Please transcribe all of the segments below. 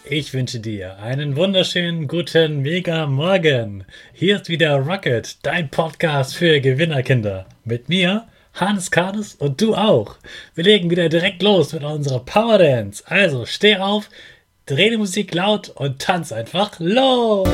Ich wünsche dir einen wunderschönen guten Mega-Morgen. Hier ist wieder Rocket, dein Podcast für Gewinnerkinder. Mit mir, Hannes Karnes und du auch. Wir legen wieder direkt los mit unserer Power Dance. Also steh auf, dreh die Musik laut und tanz einfach los.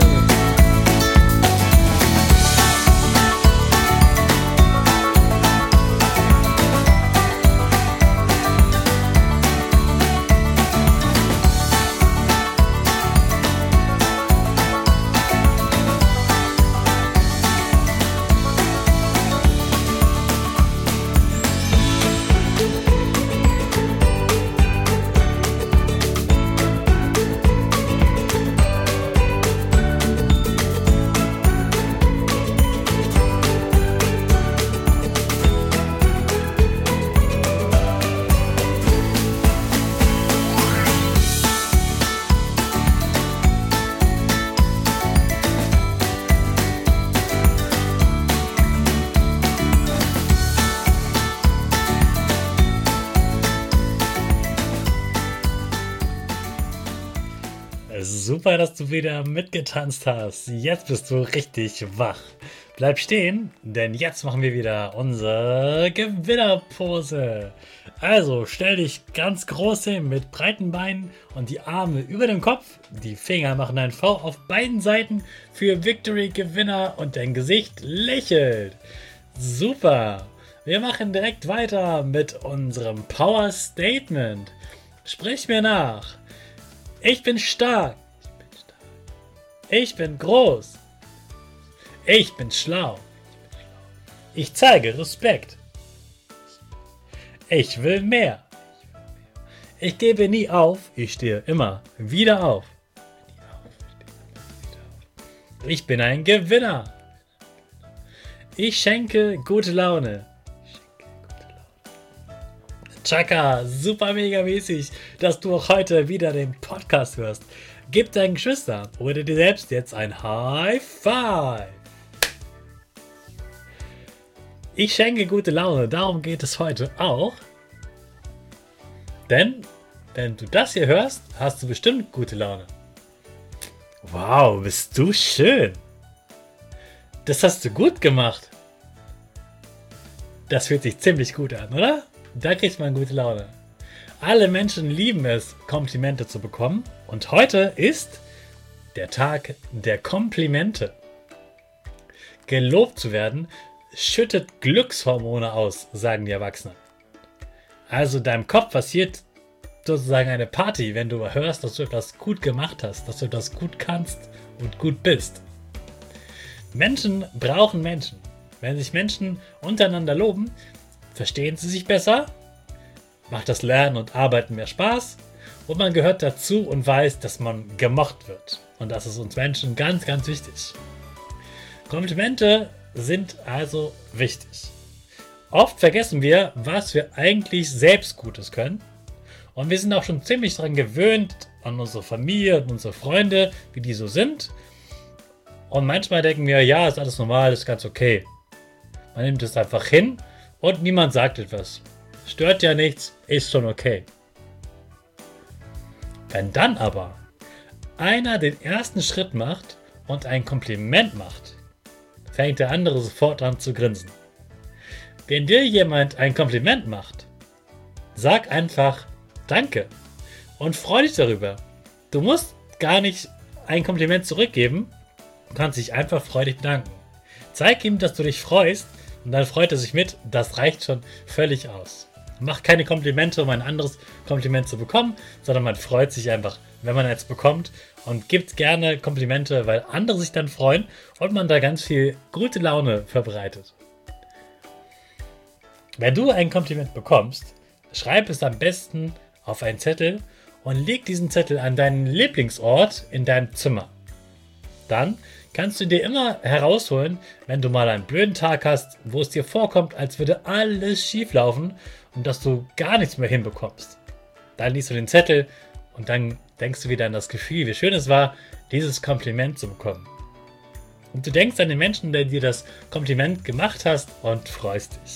Super, dass du wieder mitgetanzt hast. Jetzt bist du richtig wach. Bleib stehen, denn jetzt machen wir wieder unsere Gewinnerpose. Also stell dich ganz groß hin mit breiten Beinen und die Arme über dem Kopf. Die Finger machen ein V auf beiden Seiten für Victory, Gewinner und dein Gesicht lächelt. Super. Wir machen direkt weiter mit unserem Power Statement. Sprich mir nach. Ich bin stark. Ich bin groß. Ich bin schlau. Ich zeige Respekt. Ich will mehr. Ich gebe nie auf. Ich stehe immer wieder auf. Ich bin ein Gewinner. Ich schenke gute Laune. Chaka, super mega mäßig, dass du auch heute wieder den Podcast hörst. Gib deinen Geschwistern oder dir selbst jetzt ein High Five. Ich schenke gute Laune, darum geht es heute auch. Denn, wenn du das hier hörst, hast du bestimmt gute Laune. Wow, bist du schön. Das hast du gut gemacht. Das fühlt sich ziemlich gut an, oder? Da kriegt man gute Laune. Alle Menschen lieben es, Komplimente zu bekommen. Und heute ist der Tag der Komplimente. Gelobt zu werden, schüttet Glückshormone aus, sagen die Erwachsenen. Also deinem Kopf passiert sozusagen eine Party, wenn du hörst, dass du etwas gut gemacht hast, dass du etwas gut kannst und gut bist. Menschen brauchen Menschen. Wenn sich Menschen untereinander loben, verstehen sie sich besser, macht das Lernen und Arbeiten mehr Spaß und man gehört dazu und weiß, dass man gemocht wird. Und das ist uns Menschen ganz, ganz wichtig. Komplimente sind also wichtig. Oft vergessen wir, was wir eigentlich selbst Gutes können. Und wir sind auch schon ziemlich daran gewöhnt, an unsere Familie und unsere Freunde, wie die so sind. Und manchmal denken wir, ja, ist alles normal, ist ganz okay. Man nimmt es einfach hin und niemand sagt etwas. Stört ja nichts, ist schon okay. Wenn dann aber einer den ersten Schritt macht und ein Kompliment macht, fängt der andere sofort an zu grinsen. Wenn dir jemand ein Kompliment macht, sag einfach Danke und freu dich darüber. Du musst gar nicht ein Kompliment zurückgeben, du kannst dich einfach freudig bedanken. Zeig ihm, dass du dich freust und dann freut er sich mit, das reicht schon völlig aus. Mach keine Komplimente, um ein anderes Kompliment zu bekommen, sondern man freut sich einfach, wenn man eins bekommt und gibt gerne Komplimente, weil andere sich dann freuen und man da ganz viel gute Laune verbreitet. Wenn du ein Kompliment bekommst, schreib es am besten auf einen Zettel und leg diesen Zettel an deinen Lieblingsort in deinem Zimmer. Dann kannst du dir immer herausholen, wenn du mal einen blöden Tag hast, wo es dir vorkommt, als würde alles schief laufen und dass du gar nichts mehr hinbekommst. Dann liest du den Zettel und dann denkst du wieder an das Gefühl, wie schön es war, dieses Kompliment zu bekommen. Und du denkst an den Menschen, der dir das Kompliment gemacht hast und freust dich.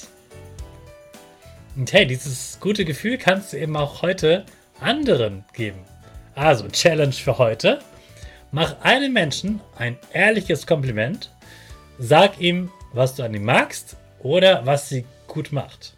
Und hey, dieses gute Gefühl kannst du eben auch heute anderen geben. Also, Challenge für heute. Mach einem Menschen ein ehrliches Kompliment. Sag ihm, was du an ihm magst oder was sie gut macht.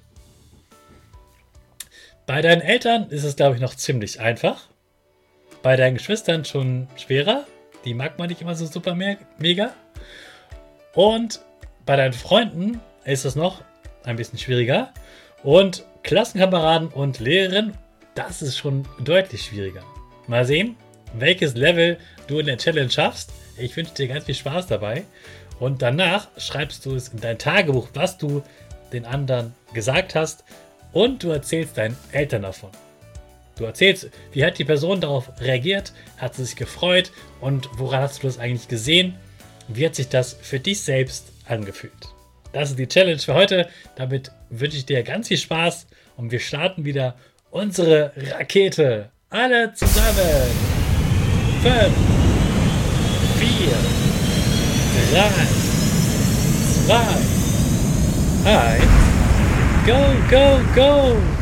Bei deinen Eltern ist es, glaube ich, noch ziemlich einfach. Bei deinen Geschwistern schon schwerer. Die mag man nicht immer so super mega. Und bei deinen Freunden ist es noch ein bisschen schwieriger. Und Klassenkameraden und Lehrerinnen, das ist schon deutlich schwieriger. Mal sehen, welches Level du in der Challenge schaffst. Ich wünsche dir ganz viel Spaß dabei. Und danach schreibst du es in dein Tagebuch, was du den anderen gesagt hast. Und du erzählst deinen Eltern davon. Du erzählst, wie hat die Person darauf reagiert, hat sie sich gefreut und woran hast du das eigentlich gesehen? Wie hat sich das für dich selbst angefühlt? Das ist die Challenge für heute. Damit wünsche ich dir ganz viel Spaß und wir starten wieder unsere Rakete. Alle zusammen. 5, 4, 3, 2, 1. Go, go, go!